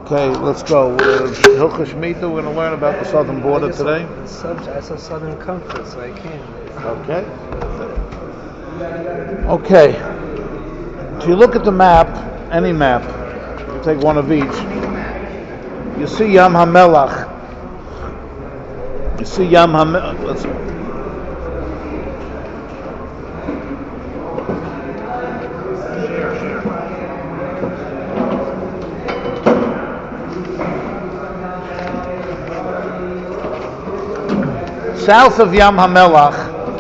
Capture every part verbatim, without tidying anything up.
Okay, let's go. Uh, Hilchah Shemitah, we're going to learn about the southern border today. The subject, I saw Southern Comfort, so I came. Okay. Okay. If you look at the map, any map, you take one of each, you see Yam HaMelach. You see Yam HaMelach. Let's South of Yam HaMelach,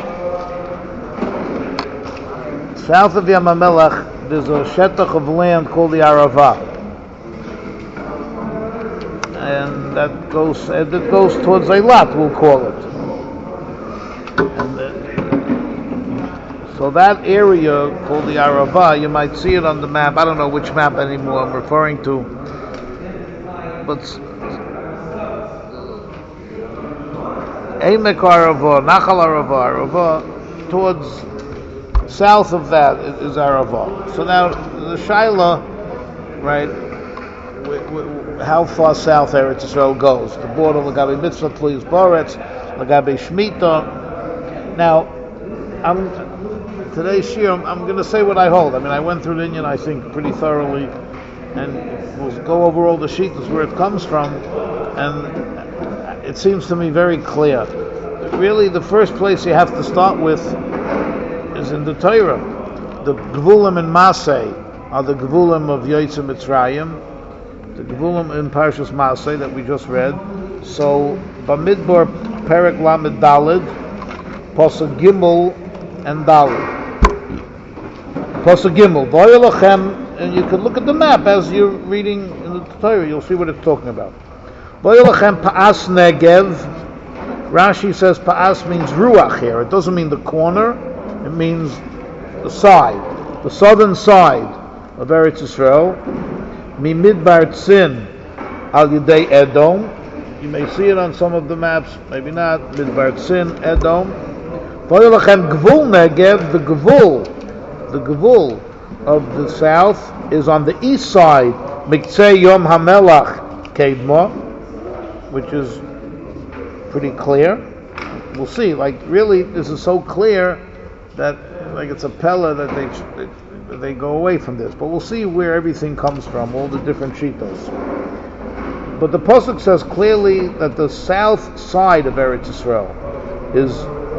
south of Yam HaMelach, there's a shetach of land called the Arava, and that goes that goes towards Eilat, we'll call it. And the, so that area called the Arava, you might see it on the map. I don't know which map anymore I'm referring to, but Eimek Arava, Nachal Arava, Arava, towards south of that is Arava. So now the Shaila, right, w- w- how far south Eretz Yisrael goes. The border, Lagabe Mitzvah, Tluyos Boretz, Lagabe Shemitah. Now, I'm, today's Shir, I'm, I'm going to say what I hold. I mean, I went through the Inyan, I think, pretty thoroughly, and we'll go over all the Shitas where it comes from, and it seems to me very clear. Really, the first place you have to start with is in the Torah. The Gvulim in Masei are the Gvulim of Yotzei Mitzrayim, the Gvulim in Parshas Masei that we just read. So, Bamidbar Perek Lamed Daled, Pasuk Gimel and Daled. Pasuk Gimel, Vayolachem, and you can look at the map as you're reading in the Torah, you'll see what it's talking about. Vayolachem Pa'as Negev. Rashi says Pa'as means Ruach here. It doesn't mean the corner, it means the side, the southern side of Eretz Yisrael. Mimidbar Tzin al Yidei Edom. You may see it on some of the maps, maybe not. Midbar Tzin, Edom. Vayolachem Gvul Negev, the Gvul, the Gvul of the south is on the east side. Miktzei Yom HaMelach Kedma, which is pretty clear. We'll see. Like, really, this is so clear that, like, it's a pella that they they go away from this. But we'll see where everything comes from, all the different shitos. But the pasuk says clearly that the south side of Eretz Yisrael is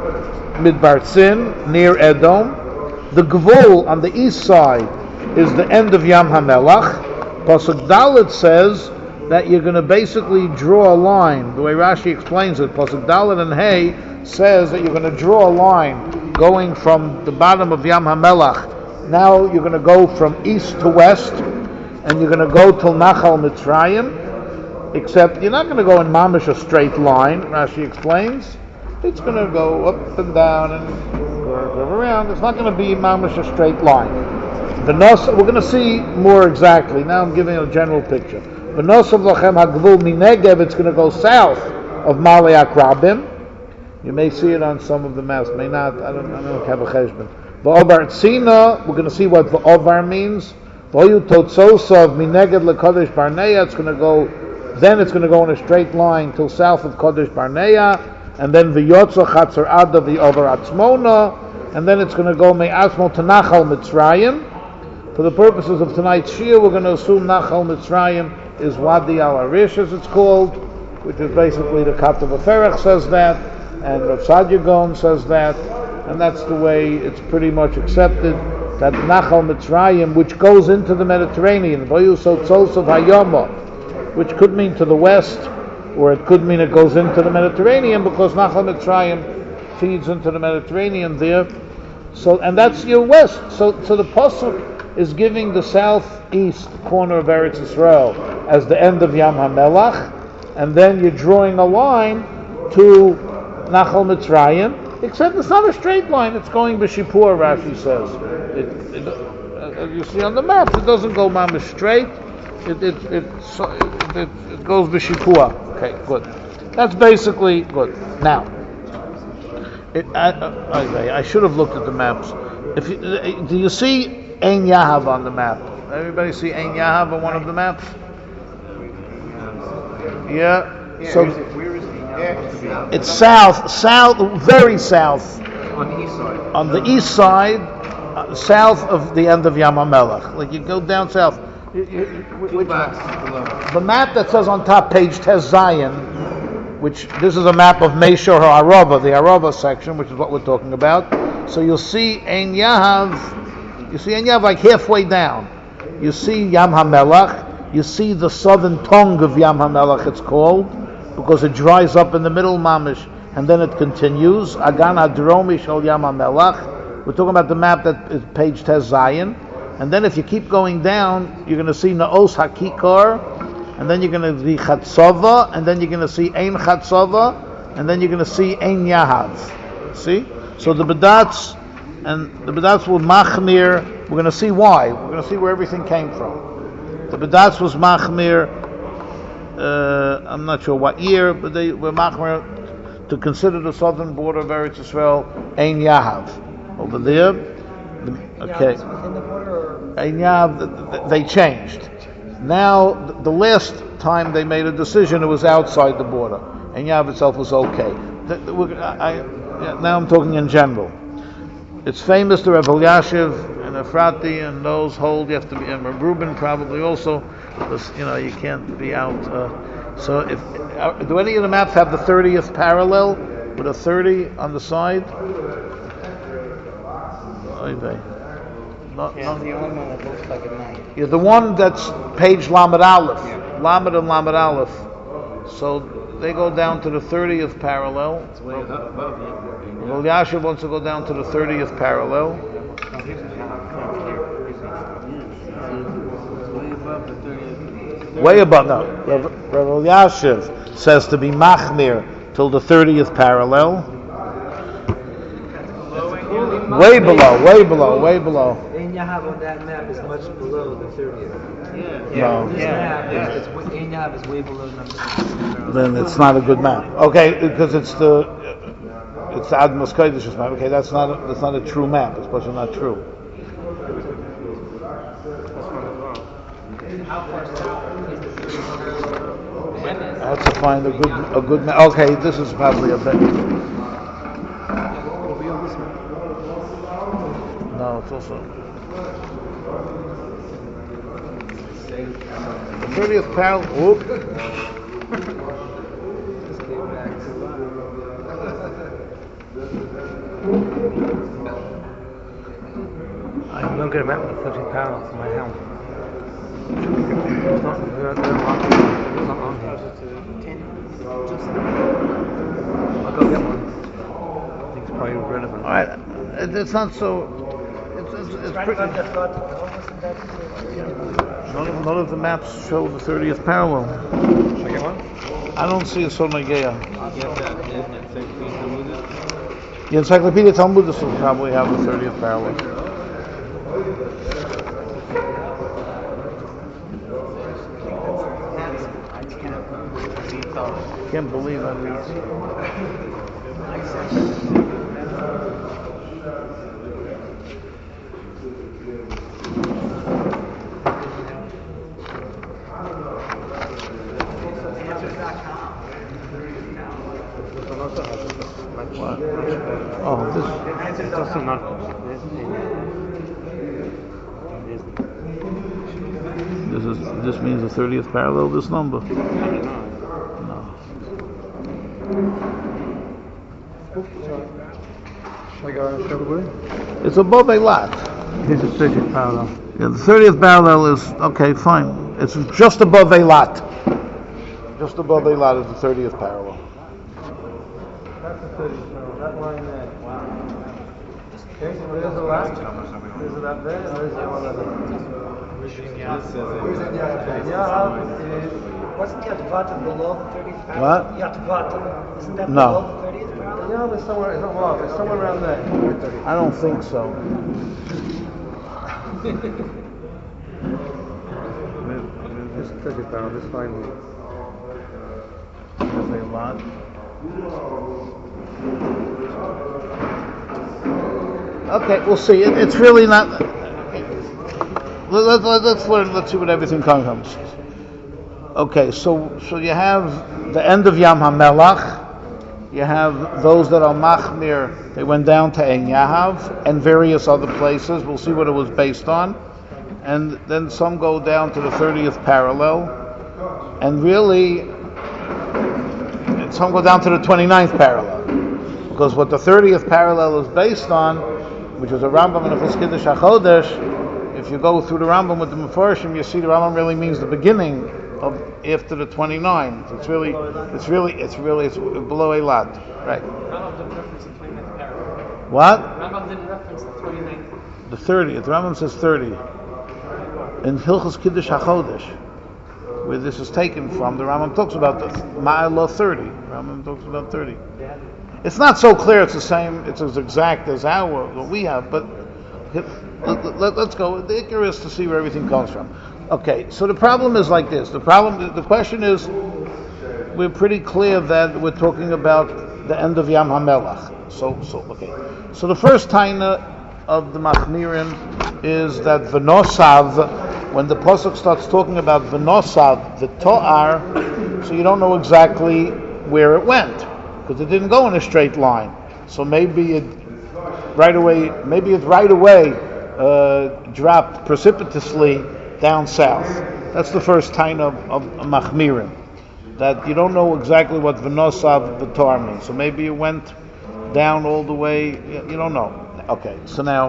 Midbar Tzin, near Edom. The Gvul on the east side is the end of Yam HaMelach. Pasuk Dalet says that you're going to basically draw a line. The way Rashi explains it, Pasuk Dalet and Hey says that you're going to draw a line going from the bottom of Yam HaMelach. Now you're going to go from east to west, and you're going to go till Nachal Mitzrayim, except you're not going to go in mamish a straight line, Rashi explains. It's going to go up and down and curve around. It's not going to be mamish a straight line. The nos, we're going to see more exactly. Now I'm giving a general picture. V'nosav lachem hagvul minegev, it's going to go south of Malei Akrabim. You may see it on some of the maps, may not. I don't, I don't have a cheshbon. V'ovar tzina, we're going to see what v'ovar means. V'oyu totzosav minegev lekodesh Barnea, it's going to go. Then it's going to go in a straight line till south of Kodesh Barnea, and then v'yotzo chatzar ada v'ovar atzmona, and then it's going to go me'atzmo to Nachal Mitzrayim. For the purposes of tonight's shir, we're going to assume Nachal Mitzrayim is Wadi al-Arish, as it's called, which is basically the Katav Aferech says that, and Rav Sadia Gaon says that, and that's the way it's pretty much accepted, that Nachal Mitzrayim, which goes into the Mediterranean, which could mean to the west, or it could mean it goes into the Mediterranean, because Nachal Mitzrayim feeds into the Mediterranean there. So, and that's your west. So, so the pasuk is giving the southeast corner of Eretz Yisrael as the end of Yam HaMelach, and then you're drawing a line to Nachal Mitzrayim, except it's not a straight line, it's going b'shipur, Rashi says. It, it, uh, you see on the map, it doesn't go mamish straight, it it it, it, it goes b'shipur. Okay, good. That's basically good. Now, it, I, I, I should have looked at the maps. If you, do you see Ein Yahav on the map? Everybody see Ein Yahav on one of the maps? Yeah. Yeah, So where is it? Where is it supposed to be? it's south, south, very south, On the east side. on the east side, uh, south of the end of Yam HaMelech. Like you go down south. You- you- Two which blocks map? below. The map that says on top, page Tez Zion, which this is a map of Meishor HaArava, the Arava section, which is what we're talking about. So you'll see Ein Yahav, you see Ein Yahav like halfway down. You see Yam HaMelech, you see the southern tongue of Yam HaMelech, it's called, because it dries up in the middle, mamish, and then it continues. Agan Adromi Shal Yam HaMelech. We're talking about the map that is page Tez Zion. And then if you keep going down, you're going to see Naos HaKikar, and then you're going to see Chatzova, and then you're going to see Ein Chatzova, and then you're going to see Ein Yahav. See? So the Bedats, and the Bedats will Machmir, we're going to see why. We're going to see where everything came from. The Bedats was Machmir, uh, I'm not sure what year, but they were Machmir to consider the southern border of Eretz Yisrael Ein Yahav. Over there, the, okay. Within the border or? Ein Yahav, th- th- they changed. Now, th- the last time they made a decision, it was outside the border. Ein Yahav itself was okay. Th- th- we're- I, I, yeah, now I'm talking in general. It's famous to Rav Elyashiv and Efrati and those hold. You have to be, and Rav Reuben probably also, because you know you can't be out. Uh, so, if uh, do any of the maps have the thirtieth parallel with a thirty on the side? Oy vey. Not- Yeah, not- the only one that looks like a knife. Yeah, the one that's page Lamed Aleph, Lamed and Lamed Aleph. So they go down to the thirtieth parallel. It's way above you. Well, Yashiv wants to go down to the thirtieth parallel. It's way above the thirtieth. Way above, no. Rav Rav Elyashiv says to be Machmir till the thirtieth parallel. Way below, way below, way below. Ein Yahav on that map is much below the thirtieth. Yeah. No. This Yeah. map Yeah. is, is Ein Yahav is way below number six. Then it's not a good map. Okay, because it's the it's the Admos Kodesh map. Okay, that's not a, that's not a true map. It's supposed to not true. I have to find a good a good map. Okay, this is probably a bit. No, it's also the thirtieth parallel. Whoop. Just came back to I'm not going to map the thirty parallel to my helm. It's not, they're, they're not, it's not on here. I'll go get one. I think it's probably relevant. All right, it, it's not so. It's, it's, it's pretty. None of, none of the maps show the thirtieth parallel. Should I get one? I don't see a Sonageya. You have that in Encyclopedia Talmudic? The Encyclopedia Talmudis will probably have the thirtieth parallel. Can't believe I read. What? Oh, this. It's also not. This is. This means the thirtieth parallel. This number. No. Should I go and show the way? It's above a lot. Here's the thirtieth parallel. Yeah, the thirtieth parallel is okay. Fine. It's just above a lot. Just above a lot is the thirtieth parallel. That's the thirtieth parallel. That line there. Wow. Okay, so there's the last. There's it up there, and there's the one other. Yahav is. Wasn't Yatvata below the thirtieth parallel? What? Yatvata. Isn't that No. below the thirtieth parallel? Yahav is somewhere, it's not wrong, it's somewhere around there. I don't think so. This thirtieth parallel, this line. There's a lot. Okay, we'll see. It, it's really not. Let, let, let's learn. Let's see what everything comes. Okay, so so you have the end of Yam HaMelach. You have those that are Machmir. They went down to Ein Yahav and various other places. We'll see what it was based on. And then some go down to the thirtieth parallel. And really, and some go down to the twenty-ninth parallel. Because what the thirtieth parallel is based on, which is a Rambam in Hilchos Kiddush HaChodesh, if you go through the Rambam with the Mefarshim, you see the Rambam really means the beginning of after the twenty-nine. It's really, it's really, it's really, it's below a lot, right? Rambam didn't reference the twenty-ninth paragraph. What? Rambam didn't reference the twenty-ninth. The thirtieth. The Rambam says thirty. In Hilchos Kiddush HaChodesh, where this is taken from, the Rambam talks about the Ma'alah thirty. The Rambam talks about thirty. It's not so clear. It's the same. It's as exact as our what we have, but let, let, let's go. The ikar is to see where everything comes from. Okay, so the problem is like this. The problem, the question is, we're pretty clear that we're talking about the end of Yam HaMelach. So, so okay. So the first taina of the Machmirim is that V'nosav, when the pasuk starts talking about V'nosav, the To'ar, so you don't know exactly where it went, because it didn't go in a straight line. So maybe it right away, maybe it right away uh, dropped precipitously down south. That's the first taina of, of Machmirim, that you don't know exactly what V'nosav the Torah means. So maybe it went down all the way. You, you don't know. Okay, so now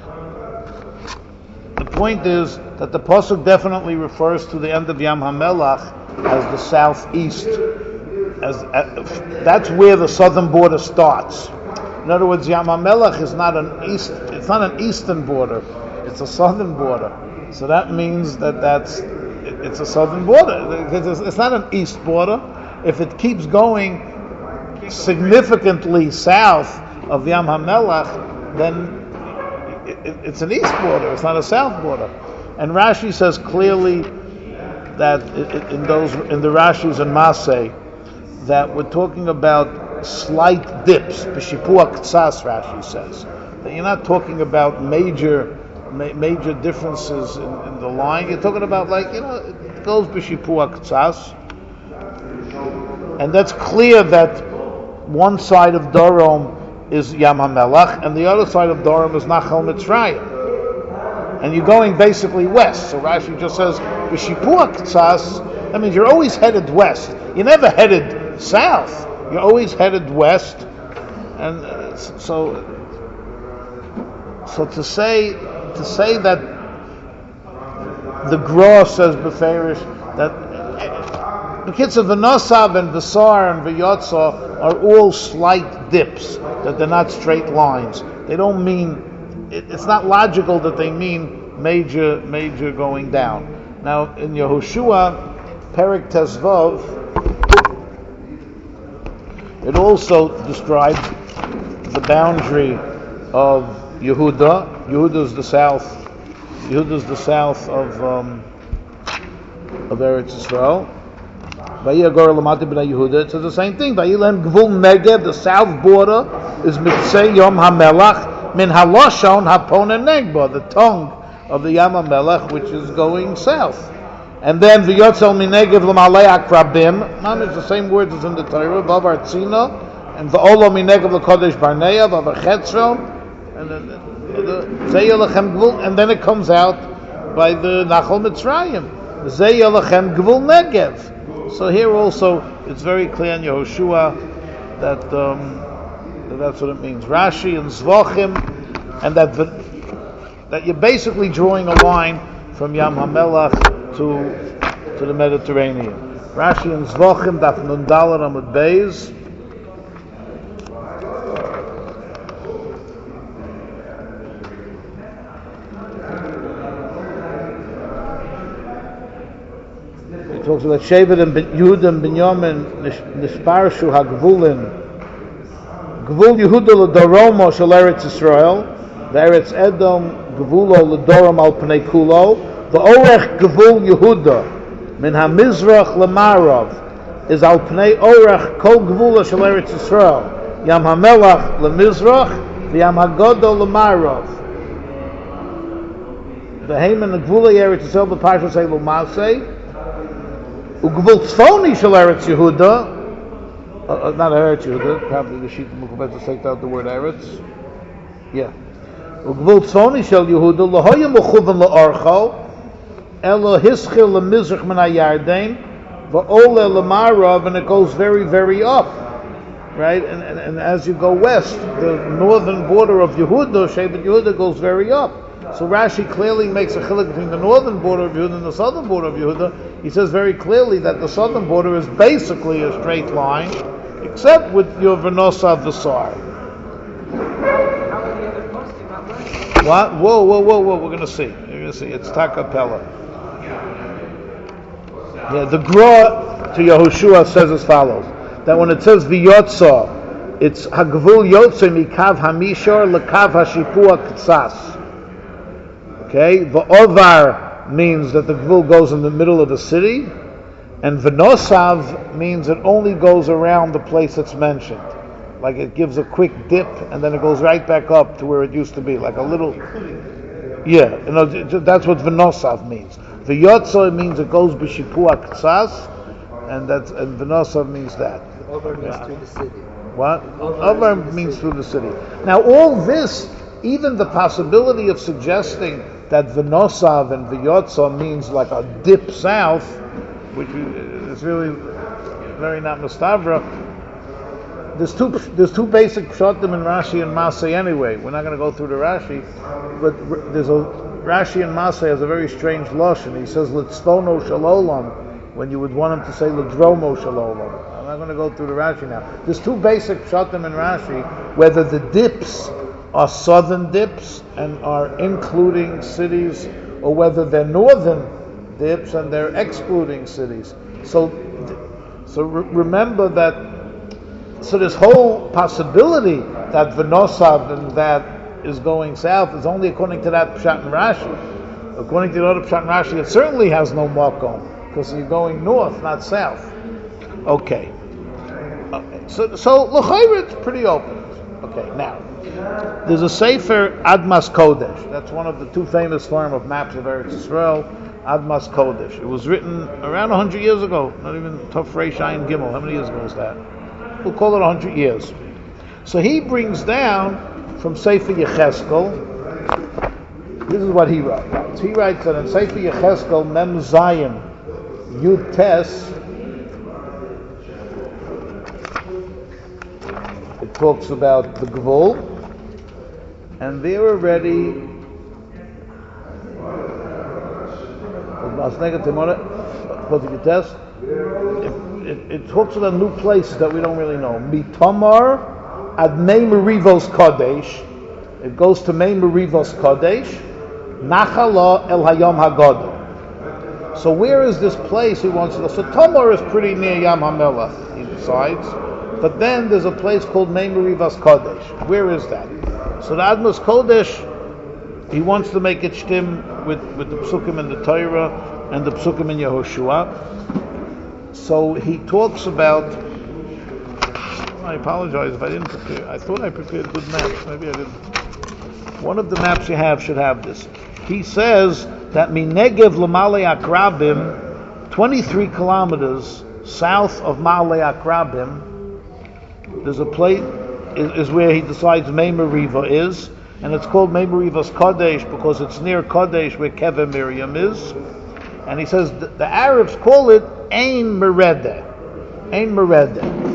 the point is that the pasuk definitely refers to the end of Yam HaMelach as the southeast. As uh, that's where the southern border starts. In other words, Yam HaMelach is not an east. It's not an eastern border. It's a southern border. So that means that that's it, it's a southern border. It's, it's not an east border. If it keeps going significantly south of Yam HaMelach, then it, it, it's an east border. It's not a south border. And Rashi says clearly that it, it, in those in the Rashis and Masei that we're talking about slight dips. B'shipua ktsas, Rashi says that you're not talking about major. Ma- major differences in, in the line. You're talking about, like, you know, it goes b'shipua ktsas, and that's clear that one side of Dorom is Yam HaMelach and the other side of Dorom is Nachal Mitzrayim, and you're going basically west. So Rashi just says b'shipua ktsas. That means you're always headed west. You're never headed south. You're always headed west, and uh, so so to say. To say that the Gra says beferish that the kids of V'nosav and V'sar and V'yotza are all slight dips, that they're not straight lines. They don't mean, it, it's not logical that they mean major, major going down. Now in Yehoshua, Perek Tezvav, it also describes the boundary of Yehuda. Yehuda is the south. Yehuda is the south of um, of Eretz Yisrael. Vayagor lamati b'nai Yehuda. It says the same thing. Vayilen gvul Negev. The south border is mitzay Yom HaMelach min haloshon hapona negba, the tongue of the Yam HaMelach, which is going south. And then v'yotzel min Negev l'malei akrabim. Man, it's the same words as in the Torah. Vav artzina and v'olo min Negev l'kodesh barneya vav achetzron. And then, and then it comes out by the Nachal Mitzrayim. Zeh Yelachem Gvul Negev. So here also it's very clear in Yehoshua that, um, that that's what it means. Rashi and Zvachim, and that the, that you're basically drawing a line from Yam HaMelach to to the Mediterranean. Rashi and Zvachim, Daf Nun Daled Amud Beis. Talks about Shevet and Yehuda and Binyamin Nisparshu HaGvulin Gvul Yehuda L'Doromo Shel Eretz Yisrael V'Eretz Edom Gvulo L'Dorom Al Pnei Kulo V'Orech Gvul Yehuda Min HaMizrach L'Marav is Al Pnei Orech Kol Gvula Shel Eretz Yisrael Yam HaMelach L'Mizrach V'Yam HaGodol L'Marav V'Heimen Gvula Eretz Yisrael B'Parshas Elu Masei Ugvul tzfoni shel Eretz Yehuda, uh, uh, not Eretz Yehuda, probably the Shita Mukubet takes out the word Eretz. Yeah. Ugvul tzfoni shel Yehuda, lahoya mechuvan la'archo, elo hischil lemizrach min ha'yarden, va'ole lemarav, and it goes very, very up. Right? And, and, and as you go west, the northern border of Yehuda, Shevet Yehuda, goes very up. So Rashi clearly makes a chiluk between the northern border of Yehuda and the southern border of Yehuda. He says very clearly that the southern border is basically a straight line, except with your Venosav Vasar. What? Whoa, whoa, whoa, whoa! We're going to see. We're going to see. It's Takapella. Yeah, the Gra to Yehoshua says as follows: that when it says V'yotza, it's Hagvul Yotze Mikav Hamishor Lekav Hashipua Ktsas. Okay, V'ovar means that the Gvul goes in the middle of the city, and V'nosav means it only goes around the place that's mentioned. Like it gives a quick dip, and then it goes right back up to where it used to be, like a little... Yeah, you know, that's what V'nosav means. V'yotza means it goes B'shipua Ktsas, and that's and V'nosav means that. Over means through the city. What? Over means through the city. Now all this, even the possibility of suggesting that V'nosav and V'yotza means like a dip south, which is really very not Mustavra. There's two there's two basic pshatim in Rashi and Masay anyway. We're not going to go through the Rashi, but there's a Rashi and Masay has a very strange lashon. He says L'tzvono shalolam when you would want him to say L'dromo shalolam. I'm not going to go through the Rashi now. There's two basic pshatim in Rashi, whether the dips are southern dips and are including cities, or whether they're northern dips and they're excluding cities. So, so re- remember that. So this whole possibility that V'nosav and that is going south is only according to that pshat in Rashi. According to the other pshat in Rashi, it certainly has no makom because you're going north, not south. Okay. Okay. So, so l'chayra it's pretty open. Okay. Now. There's a Sefer Admas Kodesh. That's one of the two famous form of maps of Eretz Yisrael, Admas Kodesh. It was written around one hundred years ago, not even Tov Reish Ayin Gimel. How many years ago was that? We'll call it one hundred years. So he brings down from Sefer Yecheskel, this is what he writes. He writes that in Sefer Yecheskel, Mem Zayin, Yud Tes, it talks about the Gvul, and they were ready. It, it, it talks about new places that we don't really know. Mitamar ad Mei Merivos Kodesh. It goes to Mei Merivos Kodesh. Nachala el Hayom Hagadol. So where is this place he wants to go? So Tamar is pretty near Yam HaMelech, he decides. But then there's a place called Mei Merivos Kodesh. Where is that? So the Admas Kodesh, he wants to make it shtim with, with the Psukim in the Torah and the Psukim in Yehoshua. So he talks about, I apologize if I didn't prepare, I thought I prepared good maps, maybe I didn't. One of the maps you have should have this. He says that Minegev L'Malei Akrabim, twenty-three kilometers south of Malei Akrabim, there's a place, is, is where he decides Mei Meriva is, and it's called Mei Meriva's Kodesh because it's near Kodesh where Kever Miriam is. And he says the, the Arabs call it Ein Merede. Ein Merede.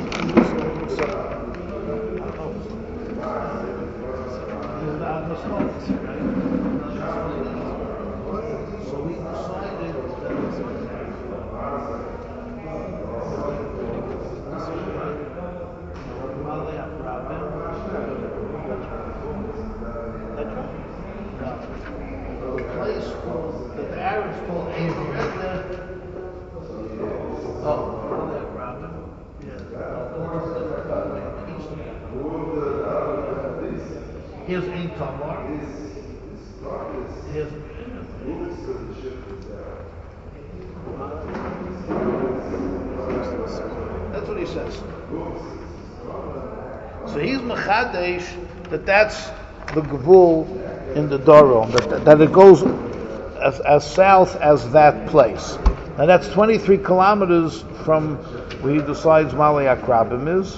Here's Ein Tamar. Here's that's what he says. So he's Mechadesh that that's the Gvul in the Doron, that, that it goes as, as south as that place. And that's twenty-three kilometers from where he decides Malei Akrabim is.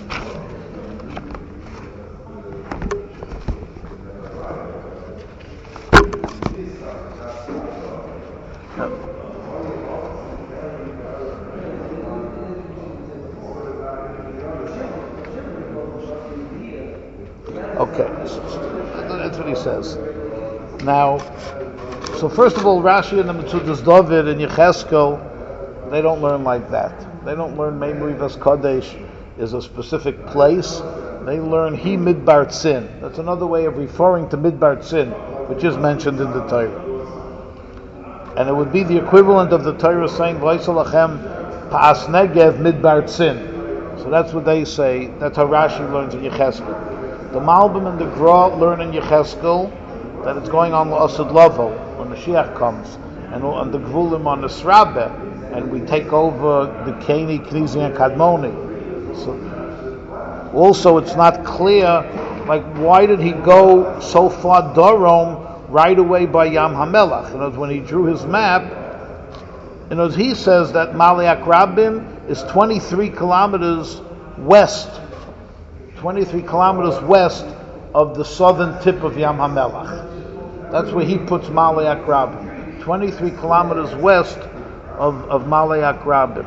Okay, that's what he says. Now, so first of all, Rashi and the Metzudas David and Yecheskel, they don't learn like that. They don't learn Meimuri Ves Kodesh is a specific place. They learn He Midbar Tzin. That's another way of referring to Midbar Tzin, which is mentioned in the Torah. And it would be the equivalent of the Torah saying, V'Yishalachem Pa'as Negev Midbar Tzin. So that's what they say. That's how Rashi learns in Yecheskel. The Malbim and the Gra learn in Yecheskel that it's going on L'Asad Lavo when Mashiach comes, and on the Gvulim on the Srabe, and we take over the Keni, Knizi, and Kadmoni. So also, it's not clear, like, why did he go so far Dorom right away by Yam HaMelech? You know, when he drew his map, you know, he says that Malei Akrabim is twenty-three kilometers west. twenty-three kilometers west of the southern tip of Yam HaMelech. That's where he puts Malei Akrabim. twenty-three kilometers west of, of Malei Akrabim.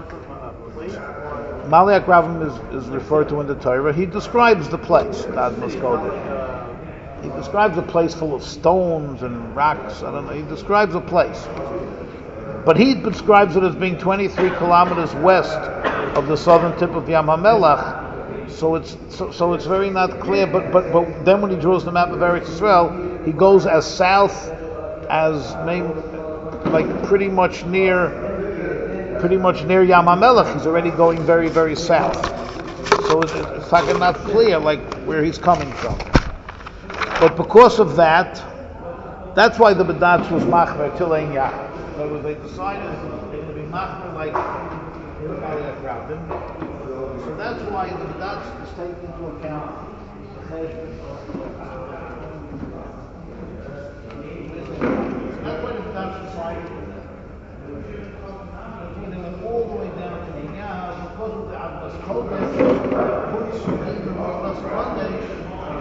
Malei Akrabim is, is referred to in the Torah. He describes the place, the Admas Kodesh. He describes a place full of stones and rocks. I don't know. He describes a place. But he describes it as being twenty-three kilometers west of the southern tip of Yam HaMelech. So it's so, so it's very not clear. But but but then when he draws the map of Eretz Yisrael, he goes as south as name, like pretty much near, pretty much near Yam HaMelech. He's already going very very south. So it's, it's like not clear like where he's coming from. But because of that, that's why the Badatz was machmer till Ein Yah. In other words, they decided it would be machmer like Malei Akrabim. So that's why the Badatz is taken into account. That's why the Badatz decided when they went all the way down to the Yah, because of the Admas Kodesh, puts even Admas Kodesh.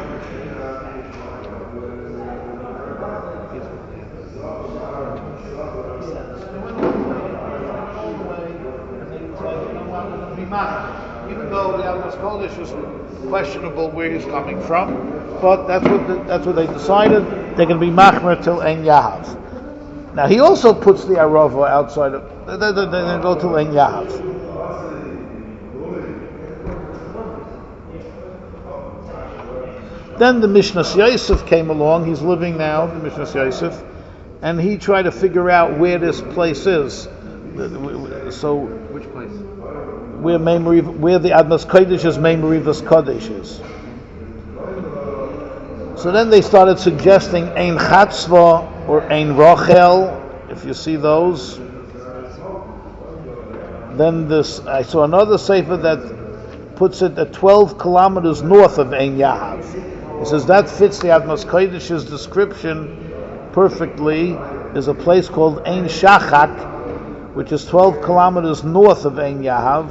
Even though the Admas Kodesh is questionable where he's coming from, but that's what the, that's what they decided. They're going to be machmer till Ein Yahav. Now he also puts the Arava outside of. They, they, they, they go till Ein Yahav. Then the Mishnas Yosef came along. He's living now, the Mishnas Yosef, and he tried to figure out where this place is. So, Which place? Where Meimuri, where the Admas Kodesh is, Meimuri Ves Kodesh is. So then they started suggesting Ein Chatzva or Ein Rochel, if you see those. Then this, I saw another sefer that puts it at twelve kilometers north of Ein Yahav. It says that fits the Admas Kodesh's description perfectly. There's a place called Ein Shachak, which is twelve kilometers north of Ein Yahav.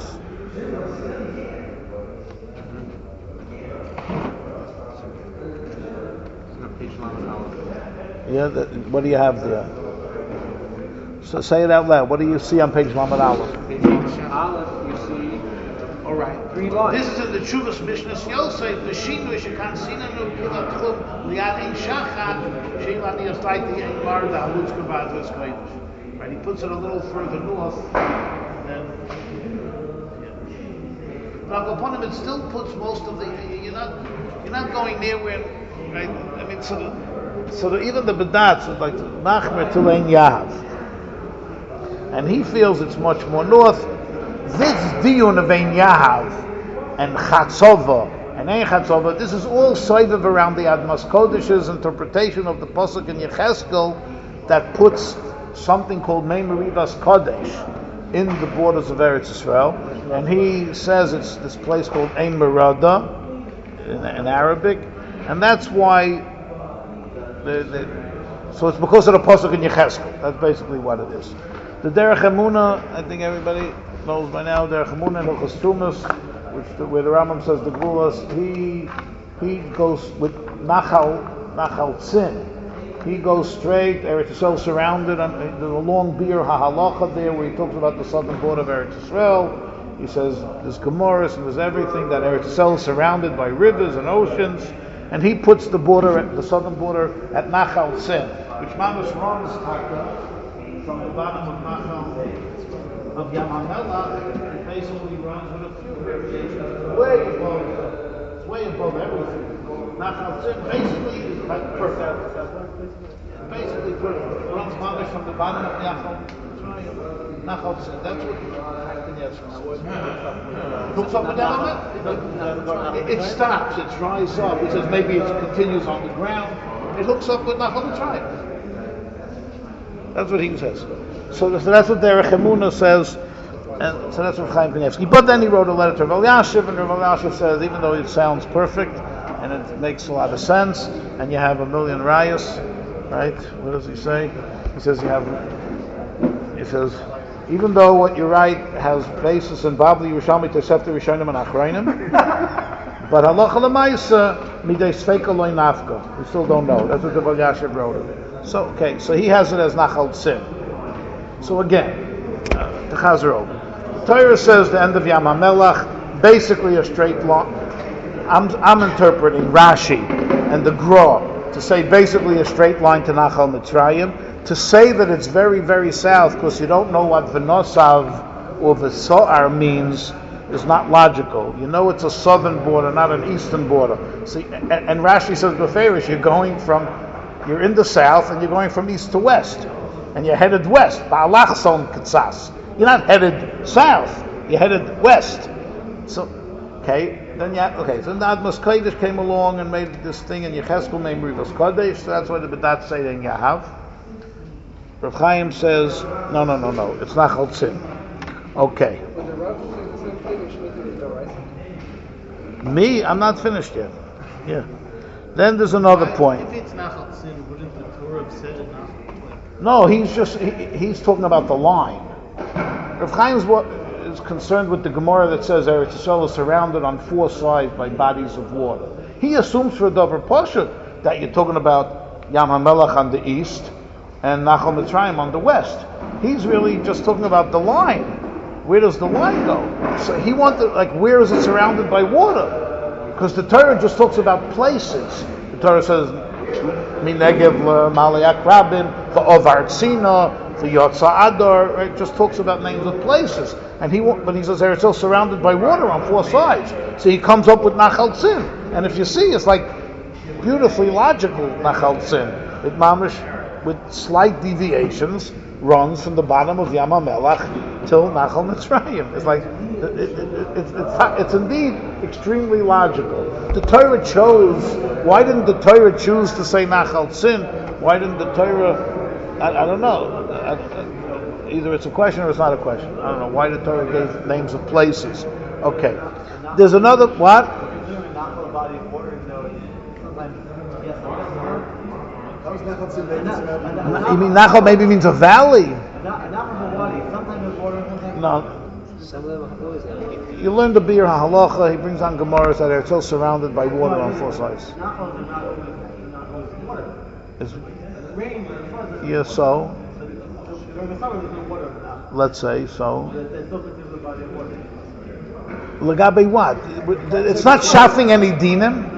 Yeah, that, what do you have there? So say it out loud. What do you see on page Lamed Aleph? Page Aleph, you see. All right, three lines. This is in the Chuvas Mishnas Yosef. The Shinu shekan sinanu kila tchum liad ein shachat sheilani aslayti ein marda halutz kavad v'skoidish. Right, he puts it a little further north, and then yeah. Now upon him, it still puts most of the. You're not, you're not going near where, right? I mean, so the, so the, even the Badatz is like machmer till Ein Yahav, and he feels it's much more north. This diyun of Ein Yahav and Chatzova and Ein Chatzova. This is all soivav around the Admas Kodesh's interpretation of the pasuk in Yecheskel that puts something called Meimuri Ves Kodesh in the borders of Eretz Yisrael, and he says it's this place called Ein Merada in, in Arabic, and that's why. The, the, so it's because of the pasuk in Yecheskel. That's basically what it is. The Derech Emunah, I think everybody knows by now, Derech Emunah and Hilchos Tumas, which the, where the Rambam says the Gvulas, he he goes with Nachal Nachal Tzin. He goes straight. Eretz Yisrael surrounded. On, there's a long beer hahalacha there where he talks about the southern border of Eretz Yisrael. He says there's Gemaras and there's everything that Eretz Yisrael is surrounded by rivers and oceans, and he puts the border, at, the southern border, at Nachal Tzin, which Mamash runs from the bottom of Nachal of Yam HaMelach. It basically runs with a few variations, way above, it's way above everything. Nachal Tzin basically is perfect. Basically perfect. It runs Mamash from the bottom of Nachal. Nachal Tzin. That's what hooks up and down it. It stops. It dries up. It says maybe it continues on the ground. It hooks up with Nachal Mitzrayim. That's what he says. So, so that's what Derech Emunah says, and so that's what Chaim Kanievsky. But then he wrote a letter to Rav Elyashiv, and Rav Elyashiv says, even though it sounds perfect and it makes a lot of sense, and you have a million rayas, right? What does he say? He says you have. He says, even though what you write has basis in Babli Yerushalmi Tosefta Rishonim and Achrayim, but halacha l'maisa midei sfeika loy nafka. We still don't know. That's what the Rav Elyashiv wrote. So okay, so he has it as Nachal Tzin. So again, uh, the Chazer over. The Torah says the end of Yam HaMelach, basically a straight line. I'm I'm interpreting Rashi and the Gra to say basically a straight line to Nachal Mitzrayim. To say that it's very very south because you don't know what V'nosav or V'soar means is not logical. You know it's a southern border, not an eastern border. See, and, and Rashi says beferish, you're going from You're in the south and you're going from east to west. And you're headed west. Ba'alachson Katsas. You're not headed south. You're headed west. So, okay, then you have, okay, so the Admas Kodesh came along and made this thing in Yecheskel named Rivas Kodesh. So that's why the B'dat say in Yahav. Rav Chaim says, no, no, no, no. It's Nachal Tzin. Okay. Me? I'm not finished yet. Yeah. Then there's another point. If it's Nachal Tzin, wouldn't the Torah have said it now? No, he's just he, he's talking about the line. Rav Chaim is concerned with the Gemara that says Eretz Yisrael is surrounded on four sides by bodies of water. He assumes for a Dover Pasha that you're talking about Yam HaMelach on the east and Nachal Mitzrayim on the west. He's really just talking about the line. Where does the line go? So he wanted, like, where is it surrounded by water? Because the Torah just talks about places. The Torah says, Minegev Maliak Rabim, the Ovar Tzina, the Yotza Adar, right? Just talks about names of places. And he, but he says they're still surrounded by water on four sides. So he comes up with Nachal Tzin. And if you see, it's like beautifully logical Nachal Tzin. It mamish, with slight deviations, runs from the bottom of Yam HaMelach till Nachal Mitzrayim. It's like, it, it, it, it's, it's, it's indeed extremely logical. The Torah chose, why didn't the Torah choose to say Nachal Tzin? Why didn't the Torah, I, I don't know, I, I, either it's a question or it's not a question. I don't know why the Torah gave names of places. Okay. There's another, what? You mean Nachal maybe means a valley? No. You learn the Bir HaHalacha, he brings on Gemaras that are still surrounded by water on four sides. It's, yeah, so. Let's say so. Lagabe what? It's not shafting any dinim.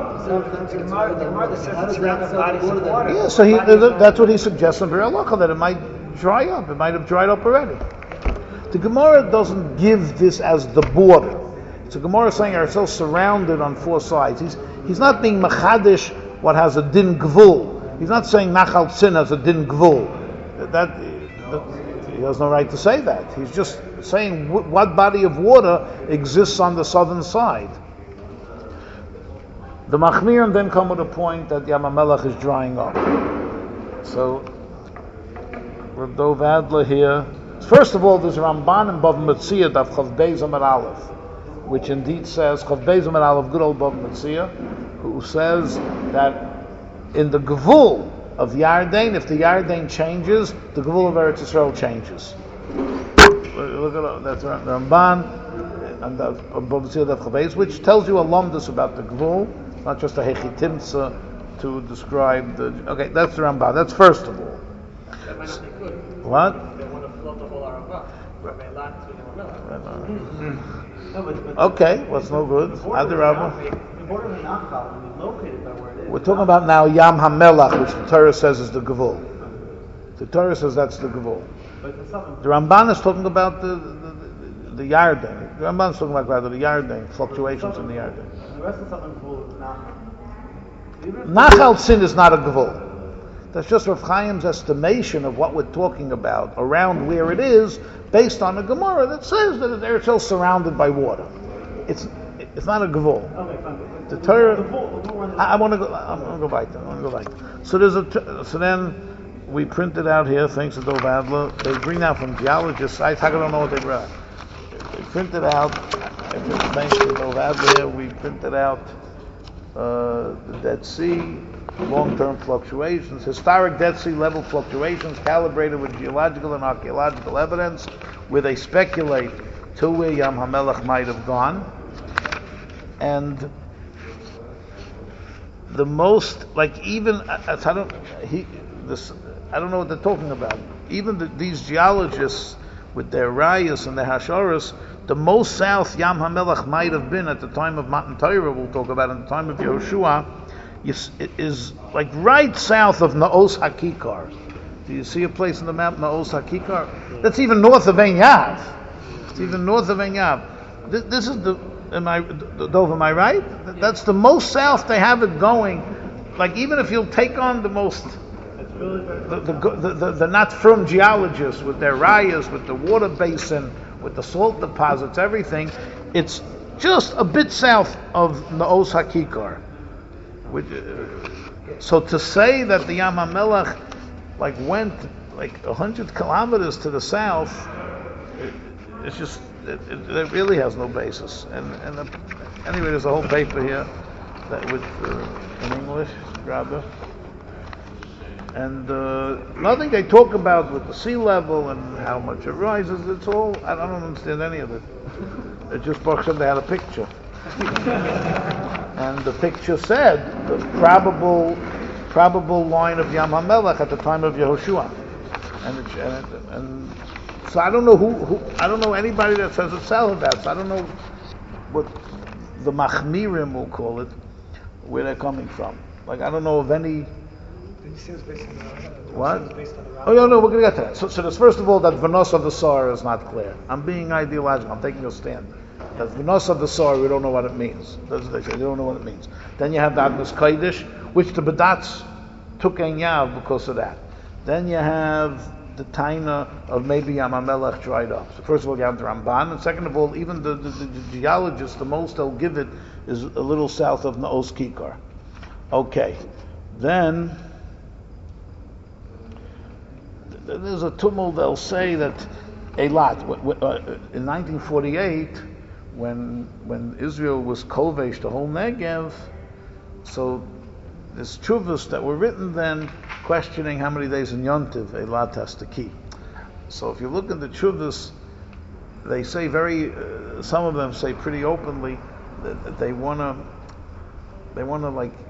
Yeah, so he, that's what he suggests in Bir HaHalacha, that it might dry up. It might have dried up already. The Gemara doesn't give this as the border. It's a Gemara saying are so surrounded on four sides. He's he's not being machadish what has a din gvul. He's not saying Nachal Tzin has a din gvul. That, that he has no right to say that. He's just saying w- what body of water exists on the southern side. The Machmirim then come with a point that Yam HaMelach is drying up. So Rav Dov Adler here. First of all, there's Ramban and Bav Metzia of Chav Beis Amar Aleph, which indeed says Chav Beis Amar Aleph, good old Bav Metzia, who says that in the Gevul of Yarden. If the Yarden changes, the Gevul of Eretz Yisrael changes. Look at that's the Ramban and the Bobzil of Chabeis, which tells you a lumdus about the Gevul, not just a Hechitimsa to describe the. Okay, that's the Ramban. That's first of all. That might not be good. What? They want to float the whole Arava. From Eilat to Yam No, but, but Okay, what's no good? the border of Adirabba. Nachal- the border of Nachal is located by where it is. We're talking about now Yam HaMelach, which the Torah says is the Gevul. The Torah says that's the Gevul. But the southern The Ramban is talking about the the, the, the Yarden. The Ramban is talking about rather the Yarden, fluctuations in the Yarden. the rest of the southern pool is Nachal. Even if- Nachal Sin is not a Gevul. That's just Rav Chaim's estimation of what we're talking about around where it is, based on a Gemara that says that Eretz Yisrael is surrounded by water. It's it's not a Gevul. Okay, fine. But The the Torah. The pool, the pool runs. I, I want to go. I want to go back. I want to go back. So there's a. T- so then we printed out here. Thanks to Dov Adler. They bring out from geologists' sites. I don't know what they brought. They printed out. Thanks to Dov Adler, here, we printed out uh, the Dead Sea long-term fluctuations, historic Dead Sea level fluctuations calibrated with geological and archaeological evidence, where they speculate to where Yam HaMelech might have gone, and the most, like even I, I don't he this I don't know what they're talking about. Even the, these geologists with their rayas and their hasharas, the most south Yam HaMelech might have been at the time of Matan Torah, we'll talk about in the time of Yehoshua, is, is like right south of Naos HaKikar. Do you see a place in the map, Naos HaKikar? That's even north of Ein Yav. It's even north of Ein Yav. This, this is the, am I, Dov, am I right? That's the most south they have it going. Like even if you'll take on the most, the, the, the, the, the not from geologists with their rayas, with the water basin, with the salt deposits, everything, it's just a bit south of Naos HaKikar. Which, uh, so to say that the Yam HaMelech like went like a hundred kilometers to the south, it, it's just it, it, it really has no basis. And and the, anyway, there's a whole paper here that with uh, in English, grab it. And uh, nothing they talk about with the sea level and how much it rises. It's all I don't understand any of it. It just Baruch Hashem, they had a picture. And the picture said the probable probable line of Yam HaMelech at the time of Yehoshua, and, it, and, it, and so I don't know who, who I don't know anybody that says it's Saladat. So I don't know what the Machmirim will call it, where they're coming from. Like I don't know of any. What? Oh no, no, we're going to get to that. So, so there's first of all that Vanos of the Sar is not clear. I'm being ideological. I'm taking a stand. That Vanos of the Sar, we don't know what it means. That's what they say. They don't know what it means. Then you have the Agnes Kodesh, which the Badats took Ein Yav because of that. Then you have the Taina of maybe Yam HaMelech dried up. So first of all, you have the Ramban, and second of all, even the, the, the, the geologists, the most they'll give it is a little south of Naos Kikar. Okay, then th- there's a tumult. They'll say that Eilat w- w- uh, in nineteen forty-eight, when when Israel was kovesh the whole Negev, so there's tshuvas that were written then questioning how many days in Yontiv Eilat has to keep. So if you look at the tshuvas, they say very, uh, some of them say pretty openly that, that they want to, they want to like,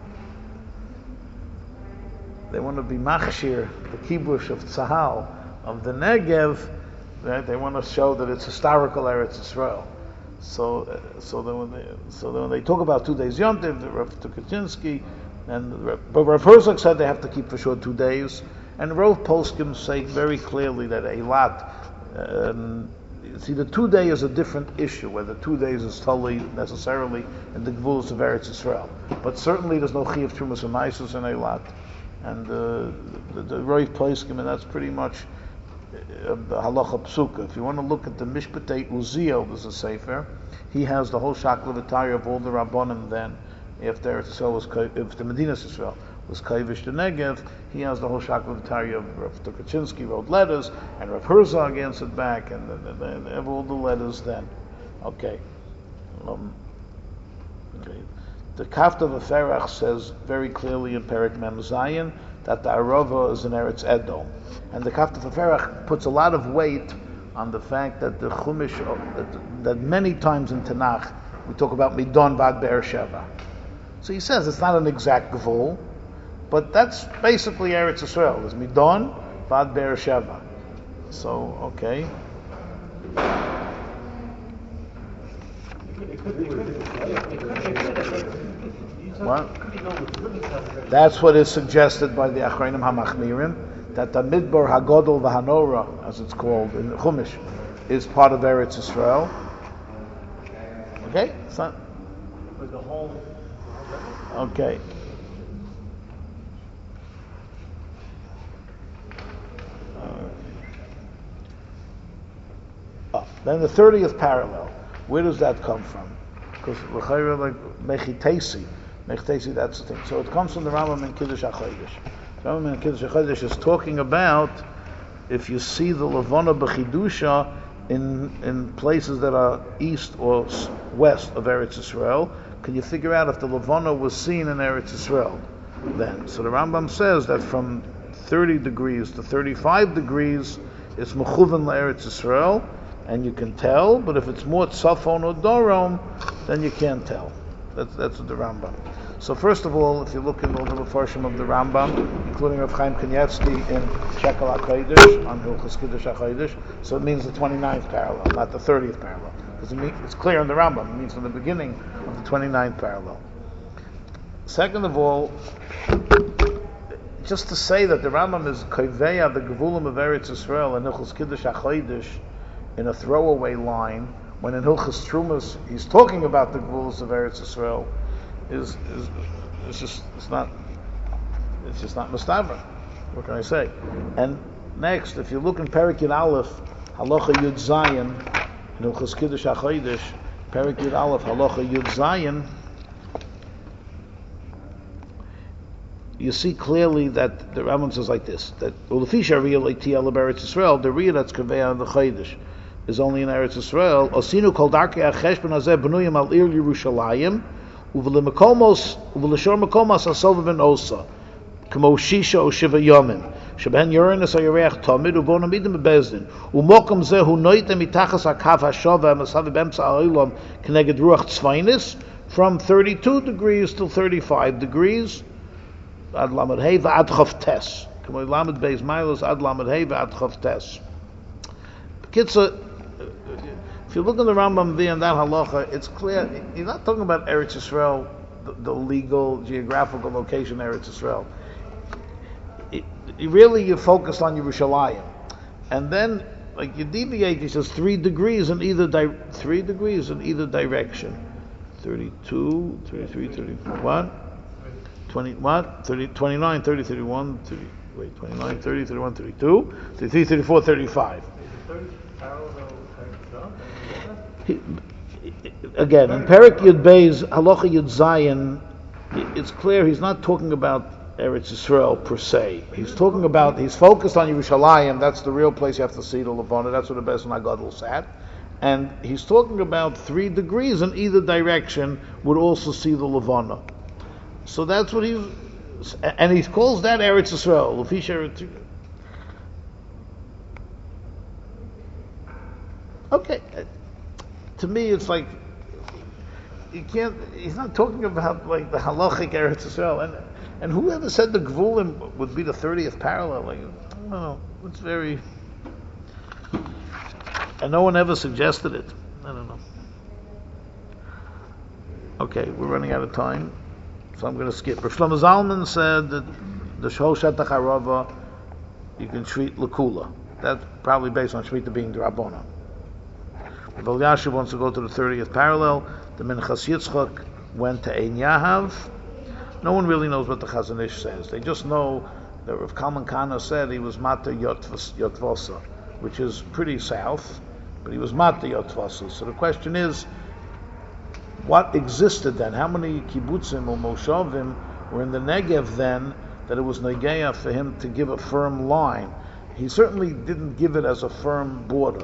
they want to be machshir, the kibush of Tzahal, of the Negev, right? They want to show that it's historical Eretz Yisrael. So, uh, so that when they, so that when they talk about two days Yontiv, the Rav Tukachinsky, and but Rav Herzog said they have to keep for sure two days, and Rav Poskim say very clearly that Eilat, um, see, the two day is a different issue, whether two days is totally necessarily in the Gvuls of Eretz Yisrael. But certainly there's no Chi of Trumas and Maisus in Eilat. And uh, the, the Rav Poskim, and that's pretty much uh, the Halacha Psuka. If you want to look at the Mishpatei Uziel, there's a Sefer, he has the whole Shaklavitari of all the Rabbonim then, if the Eretz Yisrael was, if the Medina Yisrael was Kaivish the Negev, he has the whole Shaklavitari of Rav Tukachinsky wrote letters, and Rav Herzog answered back, and, and, and, and they have all the letters then. Okay. Um, okay. The Kafta V'Ferach says very clearly in Perek Mem Zayin that the Arava is in Eretz Edom. And the Kafta Ferach puts a lot of weight on the fact that the Chumash, that, that many times in Tanakh, we talk about Midon Vad Beersheva. So he says it's not an exact Gvul, but that's basically Eretz Yisrael. It's Midon Vad Beersheva. So, okay. What? That's what is suggested by the Achreinim HaMachmirim, that the Midbar HaGodol VaHanora, as it's called in Chumash, is part of Eretz Yisrael. Okay? It's not... Okay. Oh, then the thirtieth parallel. Where does that come from? Because l'chayra like mechitesi, mechitesi. That's the thing. So it comes from the Rambam in Kiddush HaChodesh. The Rambam in Kiddush HaChodesh is talking about if you see the Levana b'chidusha in in places that are east or west of Eretz Yisrael, can you figure out if the Levana was seen in Eretz Yisrael then? So the Rambam says that from thirty degrees to thirty-five degrees is mechuvan l'Eretz Yisrael, and you can tell, but if it's more Tzafon or Dorom, then you can't tell. That's that's what the Rambam. So first of all, if you look in all the Mefarshim of the Rambam, including Rav Chaim Kanievsky in Shekel HaKodesh, on Hilchos Kiddush HaKodesh, so it means the twenty-ninth parallel, not the thirtieth parallel. Because it means, it's clear in the Rambam, it means from the beginning of the twenty-ninth parallel. Second of all, just to say that the Rambam is Koveya, the Gevulim of Eretz Yisrael, and Hilchos Kiddush HaKodesh, in a throwaway line, when in Hilchos Trumas he's talking about the Gevulos of Eretz Yisrael, is is it's just it's not it's just not mustaver. What can I say? And next, if you look in Perek Yud Aleph, Halacha Yud Zayin, in Hilchos Kiddush HaChodesh, Perek Yud Aleph, Halacha Yud Zayin, you see clearly that the Rambam says like this: that Ulefisha Riyah Leitiyah Eretz Yisrael, the Riyah that's Kaveya in the Chodesh is only in Eretz Yisrael. Osinu kol darkei hacheshbon hazeh b'nuyim al ir Yerushalayim, uv'lemakomos uv'leshor makomos asov ben osa, k'mo shisha o shiva yomim, sheben yorenes hayareach tamid uvon amidim bebezdin, u'mokom zeh hu noitem mitachas hakav hashava masav b'emtza ha'olam k'neged ruach tzvainis, from thirty-two degrees till thirty-five degrees, ad lamed hey v'ad chavtes, k'mo lamed beis milos ad lamed hey v'ad chavtes. Kitzah, if you look at the Rambam there in that halacha, it's clear, he's not talking about Eretz Yisrael, the, the legal, geographical location Eretz Yisrael. It, it really, you're focused on Yerushalayim. And then, like, you deviate, he says three degrees in either, di- three degrees in either direction. thirty-two, thirty-three, thirty-one, twenty-one, thirty, twenty-nine, thirty, thirty-one, thirty, wait, twenty-nine, thirty, thirty-one, thirty-two, thirty-three, thirty-four, thirty-five. He, again, in Perek Yud Beis, Halacha Yud Zayin, it's clear he's not talking about Eretz Yisrael per se. He's talking about, he's focused on Yerushalayim, that's the real place you have to see the Levana, that's where the Beis HaGadol sat. And he's talking about three degrees in either direction would also see the Levana. So that's what he's, and he calls that Eretz Yisrael, Lefish Eretz. Okay, to me it's like you can't. He's not talking about like the halachic Eretz Yisrael, and and whoever said the Gvulim would be the thirtieth parallel. Like, I don't know, it's very, and no one ever suggested it. I don't know. Okay, we're running out of time, so I'm going to skip. Rav Shlomo Zalman said that the Shol Shetach Harava you can treat Lakula. That's probably based on Shemitah being D'Rabbanan. If Elyashiv wants to go to the thirtieth parallel, the Minchas Yitzchak went to Ein Yahav. No one really knows what the Chazon Ish says. They just know that Rav Kalman Kana said he was Mata Yotvosa, which is pretty south, but he was Mata Yotvosa. So the question is, what existed then? How many kibbutzim or moshavim were in the Negev then that it was Negeah for him to give a firm line? He certainly didn't give it as a firm border.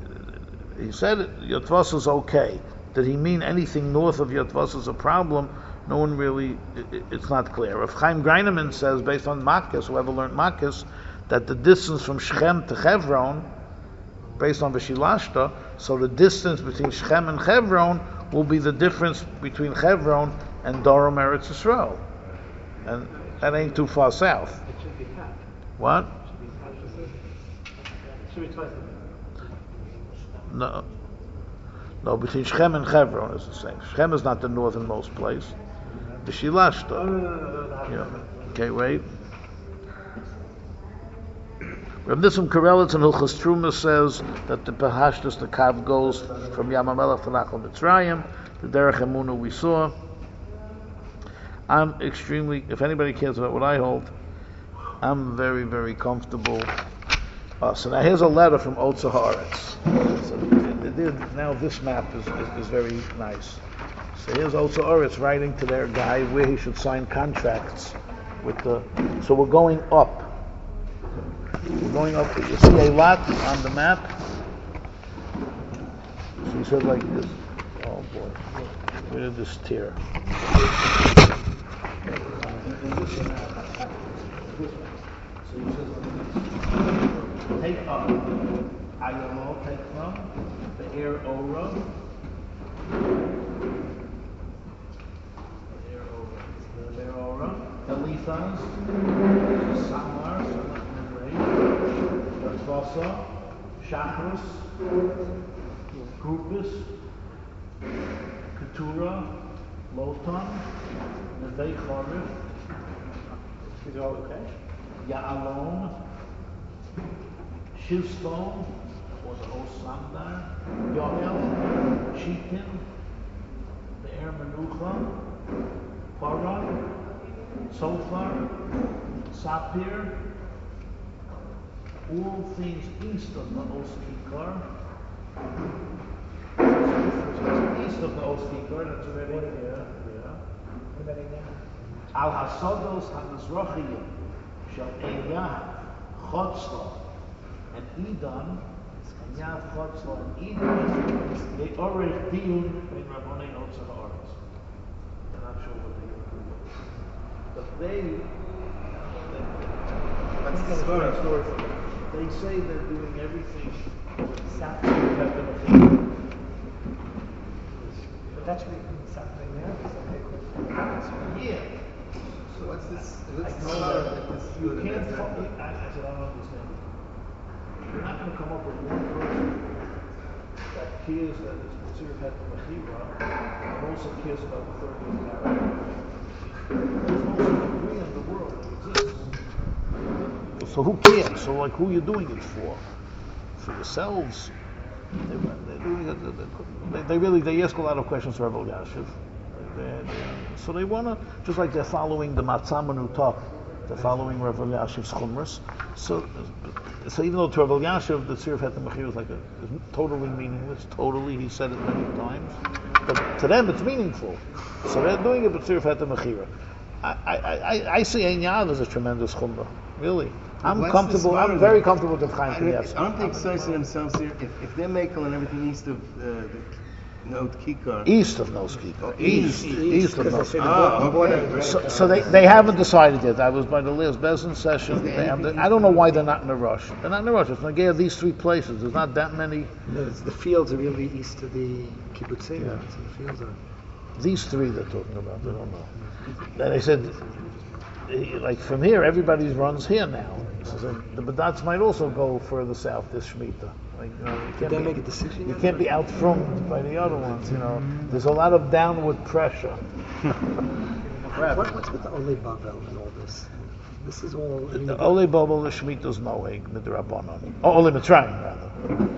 He said Yotvos is okay. Did he mean anything north of Yotvos is a problem? no one really, it, it's not clear. Rav Chaim Greineman says, based on Makis, whoever learned Makis, that the distance from Shechem to Hebron, based on Veshilashta, so the distance between Shechem and Hebron will be the difference between Hebron and Dorom Eretz Yisrael. And that ain't too far south. It should be half. What? It should be half. It should be twice the No. No, between Shechem and Hebron is the same. Shechem is not the northernmost place. The Shilashta. No, no, no, no, no, no. Yeah. Okay, wait. Rav Nissim Karelitz in Hilchos Truma says that the Pehashtus, the Kav goes from Yam HaMelech to Nachal Mitzrayim, the Derech Emunah we saw. I'm extremely, if anybody cares about what I hold, I'm very, very comfortable. Uh, so now here's a letter from Otzer Haaretz. So now this map is, is, is very nice. So here's Otzer Haaretz writing to their guy where he should sign contracts with the. So we're going up. We're going up. You see a lot on the map. So he said like this. Oh boy, where did this tear? So he says, take up. Ayalo, take from the air Ora. The air Ora. The air Ora. Elithans. Samar. Vasa. Shachris. Grupus. Keturah. Lotan. Nevei Charif. These are all okay? Ya'alon, Shivston, or the Osandar, Yoel, Chitin, the Er Menucha, Paran, Sofar, Sapir, all things east of the Oskikar. East of the Oskikar, that's already here. Yeah. Al Hasados HaMizrachiyim Shel Eyav Chotzla and Edom, Eyav Chotzla and Edom, they already deal in Rabbanei Otzer Haaretz. I'm not sure what they include. But they, That's the story. they say they're doing everything exactly. But that should be something there. Yeah. So what's this? I What's know this? that This you food can't. and Fo- that- I, I said I don't understand. You're not going to come up with one person that cares that it's Mitzvah Het Mechira and also cares about the thirtieth paragraph. There's no degree in the world that exists. So who cares? So like, who are you doing it for? For yourselves? They, they're doing it. They, they really they ask a lot of questions to Rav Elyashiv. They're, they're, so they want to, just like they're following the Matzah Menutak, they're following Rav Elyashiv's Chumras. So, so even though to Rav Elyashiv the Tzir of Het Mechir is like a, is totally meaningless, totally, he said it many times, but to them it's meaningful. So they're doing it with Tzir of Het Mechir. I, I, I, I see Ein Yad as a tremendous Chumrah, really. I'm What's comfortable, the I'm smaller very than- comfortable with the Chaim I don't, Kanievsky. I don't think Sosa themselves here, if, if they're making and everything east of uh, the Node Kikar. East of Noskika. East, East, east of Noskika. Ah, okay. So, so they, they haven't decided yet. I was by the last Bezin session. They have the, I don't know why they're not in a rush. They're not in a rush. It's going to get these three places. There's not that many. No, it's the fields are really east of the kibbutzim. Yeah. So the fields are. These three they're talking about. They don't know. And they said, eh, like from here, everybody runs here now. So the Badats might also go further south this Shemitah. Like, you know, you Did can't they be, make a decision? you yet? can't be outfront by the other ones. You know, there's a lot of downward pressure. What, what's with the Ole Babel and all this? This is all. I mean, The Ole Bobel, the Shemitah's Noeg, Midrabanon. Oh, Ole Mitzrayim, rather.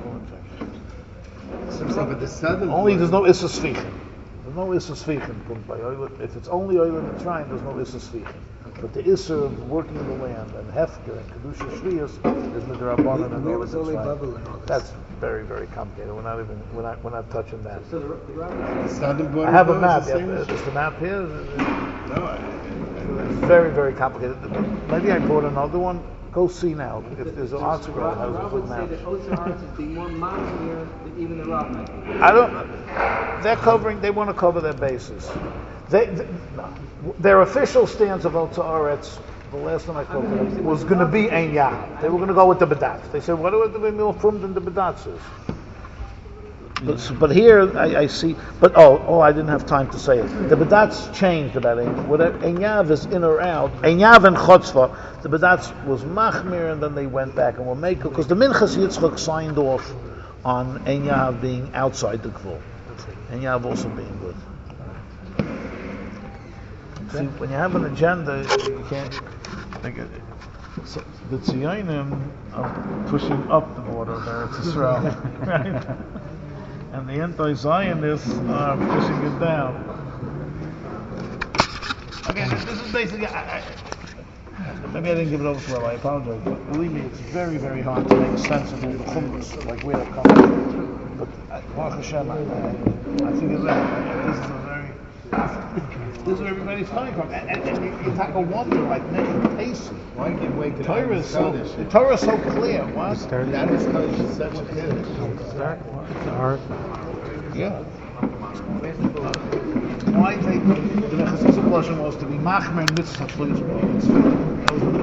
So I'm saying, but the southern Only part- there's no Issa Svichim. There's no Issa Svichim. put by Ole- If it's only Ole Mitzrayim, there's no Issa Svichim. But the Issa of working in the land and Hefker and Kedusha Shviyas is Midrabanon and Where Ole was Ole Mitzrayim. Babel and all this? That's very, very complicated. We're not even, we're not, we're not touching that. So the, the rabbi the southern border. I have a is map. the Yeah, same as- is the map here? No, I, It's very, very complicated. Maybe I brought another one. Go see now. If there's an article that has the a rabbi full would say map. that Otzer Haaretz would be more mountainier than even the rabbi. I don't. They're covering. They want to cover their bases. They, th their official stance of Otza Aretz, the last time I spoke to them, was going to be Ein Yahav. They were going to go with the Bedatz. They said, what are the more from than the Bedatzes? But, but here I, I see. But oh, oh, I didn't have time to say it. The Bedatz changed about Ein. Whether Ein Yahav is in or out, Ein Yahav and Chotzva, the Bedatz was Machmir, and then they went back and were Mekel, because the Minchas Yitzchak signed off on Ein Yahav being outside the Gvul. Ein Yahav also being good. See, when you have an agenda, you can't. Like, so the Tziyonim are pushing up the border there, it's Israel, right? And the anti-Zionists are pushing it down. Okay, this is basically. I, I, maybe I didn't give it over to well. I apologize, but believe me, it's very, very hard to make sense of all the chumras, like where they're coming from. But Baruch Hashem, I, I think it's that. This is a very. This is where everybody's coming from, and, and, and you, you have to wonder, like, man, Pacey. Why can't you wake it Torah up? is so, the Torah is so clear. What? That is because she's such a kid. Yeah. Why take the Mechazis of was to be machmer and mitzvah?